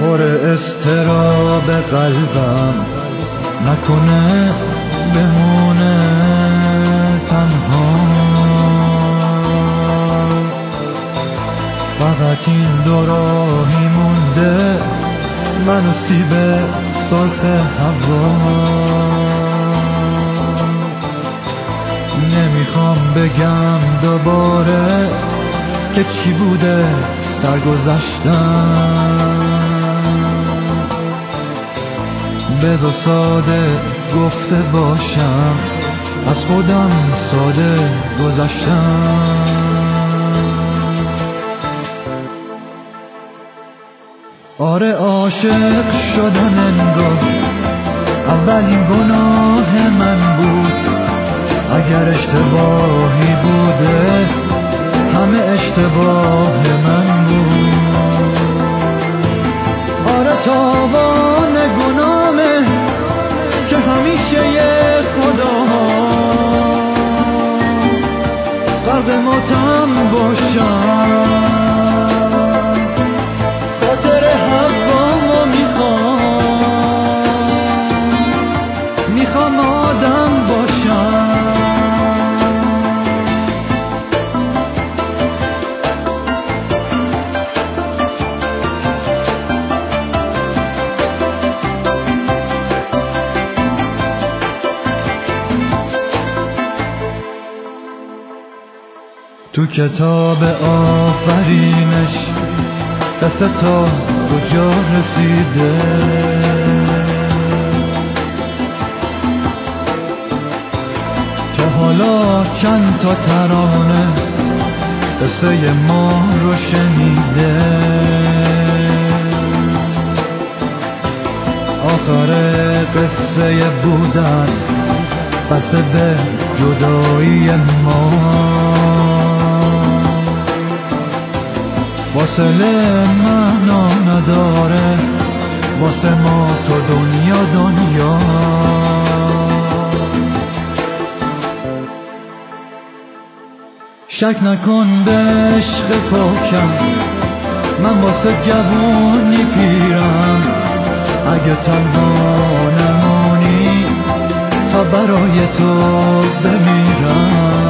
پر اضطراب قلبم نکنه بمونه تنها. فقط این دو راهی مونده، من و سیب سرخ هوا. نمیخوام بگم دوباره که چی بوده سرگذشتم. بذار ساده گفته باشم، از خودم ساده گذشتم. آره عاشق شدن انگار اولین گناه من بود. اگر اشتباهی بوده همه اشتباه من بود. آره تاوان گناهه که همیشه یه خدا غرق ماتم باشم. خاطر حقامو میخوام آدم باشم. تو کتاب آفرینش قصه تا کجا رسیده؟ تا حالا چند تا ترانه قصه ما رو شنیده؟ آخر قصه بودن بسته به جدایی ما. فاصله معنا نداره واسه ما تو دنیا. شک نکن به عشق پاکم، من واسه جوانی پیرم. اگه تنها نمانی تا برای تو بمیرم.